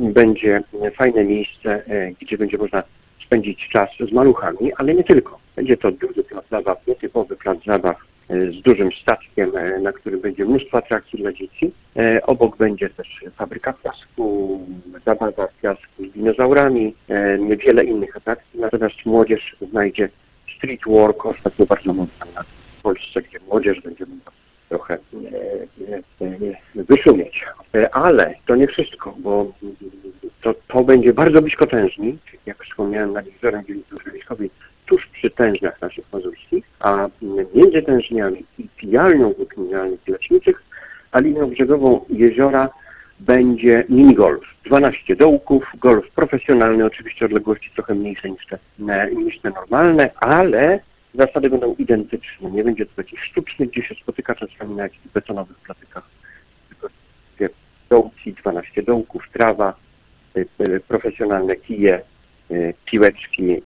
będzie fajne miejsce, gdzie będzie można spędzić czas z maluchami, ale nie tylko. Będzie to duży plac zabaw, nietypowy plac zabaw z dużym statkiem, na którym będzie mnóstwo atrakcji dla dzieci. Obok będzie też fabryka piasku, zabawa w piasku z dinozaurami, wiele innych atrakcji. Natomiast młodzież znajdzie street walk, ostatnio bardzo mocno w Polsce, gdzie młodzież będzie mogła trochę wyszumieć. Ale to nie wszystko, bo to będzie bardzo blisko tężni, jak wspomniałem, nad jeziorem Wieliczkowej, tuż przy tężniach naszych mazurskich, a między tężniami i pijalnią wód mineralnych i leczniczych, a linią brzegową jeziora będzie minigolf. 12 dołków, golf profesjonalny, oczywiście odległości trochę mniejsze niż te normalne, ale zasady będą identyczne. Nie będzie to jakiś sztuczny, gdzie się spotyka czasami na jakichś betonowych platykach. Tylko dołki, 12 dołków, trawa, profesjonalne kije, piłeczki